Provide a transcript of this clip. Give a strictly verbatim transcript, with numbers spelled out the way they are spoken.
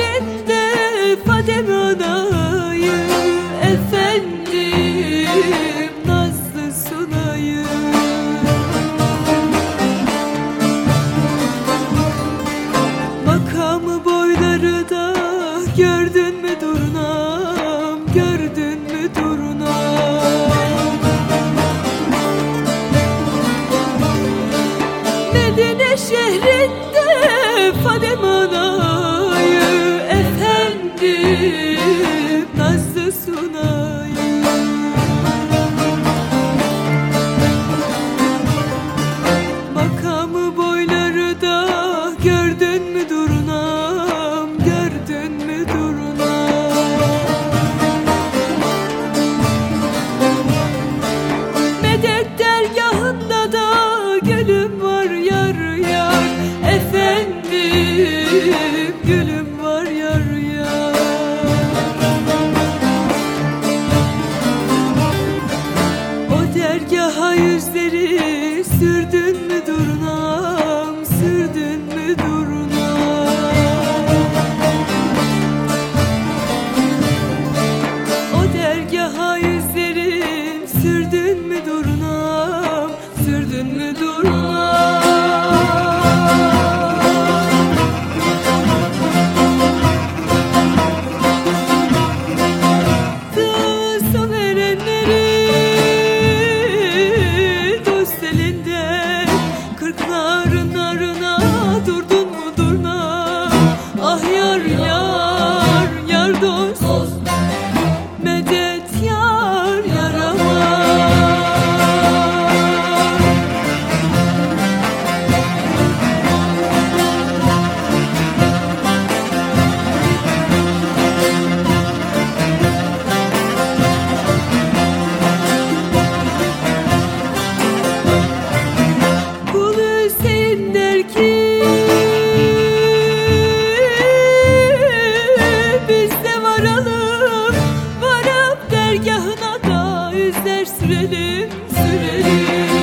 şehrinde Fadime Ana'yı, efendim Nazlı Sunay'ı. Makamı boyları da gördün mü Durunam, gördün mü Durunam? Medine şehrinde Fadime Ana'yı, efendim Nazlı Sunay'ı. Makamı boyları da gördün mü Durunam, gördün mü Durunam? Medet dergahında da gülüm var yar yar, efendim gülüm var yar yar. O dergaha yüzleri sürdün mü Durunam, sürdün mü Durunam? O dergaha yüzlerim sürdün mü Durunam, sürdün mü Durunam? Kızım erenleri dost elinde, kırkların narına durdun mu Durunam? Ah yar yar yar dost, medet yar yarama. Kul Hüseyin der ki biz de varalım, varıp dergahına da yüzler sürelim sürelim.